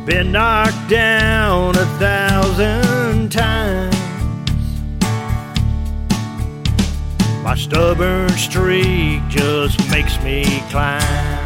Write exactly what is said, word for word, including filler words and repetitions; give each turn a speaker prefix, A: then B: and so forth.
A: been knocked down a thousand times. My stubborn streak just makes me climb.